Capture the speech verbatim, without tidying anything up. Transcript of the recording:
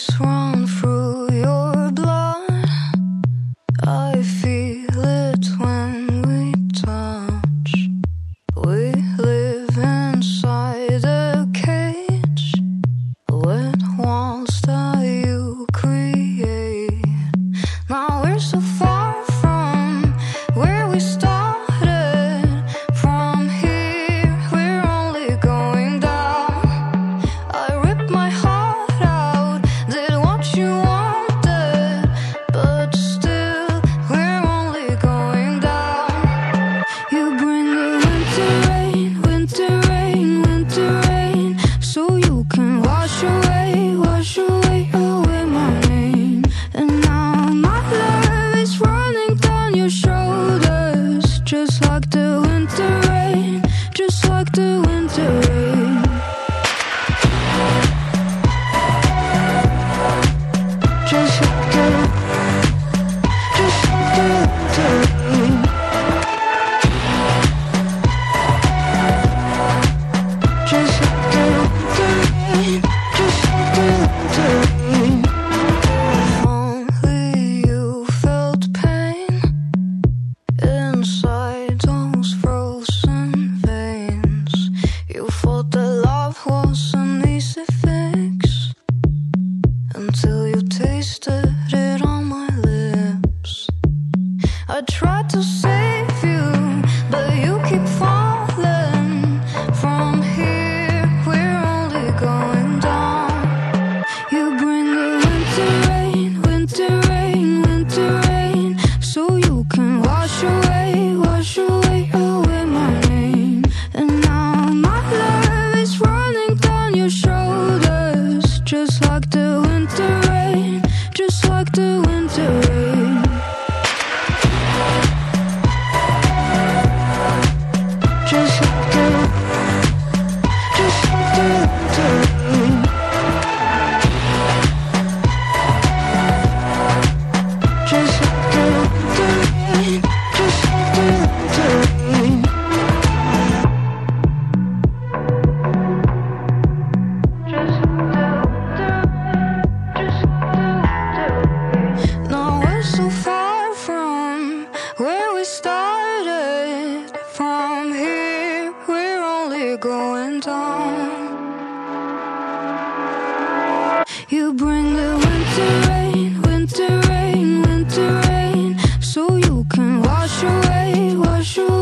ice run through your blood. I feel it when we touch. We live inside a cage, with walls that you create. Now we're so far from where we started. From here, we're only going down. I ripped my heart out, did what you wanted, but still, we're only going down. You bring the winter rain, winter rain, winter rain, so you can wash away, wash away, away my name. And now my love is running down your shoulders, just like the winter rain, just like the winter rain. Just like the, just like the winter rain. Just like the winter rain, just like the winter rain. If only you felt pain inside those frozen veins. You thought that love was an easy fix, until you tasted it on my lips. I tried to save you, but you keep falling. From here, we're only going down. You bring the winter rain, winter rain, winter rain, so you can wash away, wash away, away my name. And now my love is running down your shoulders, just like the winter rain, just like the winter rain. Just like the, just like the winter rain. Just like the winter rain, just like the winter rain. Just like the winter rain, just like the winter rain. Now we're so far from where we started. From here, we're only going down. You bring the winter rain, winter rain, winter rain, so you can wash away, wash away.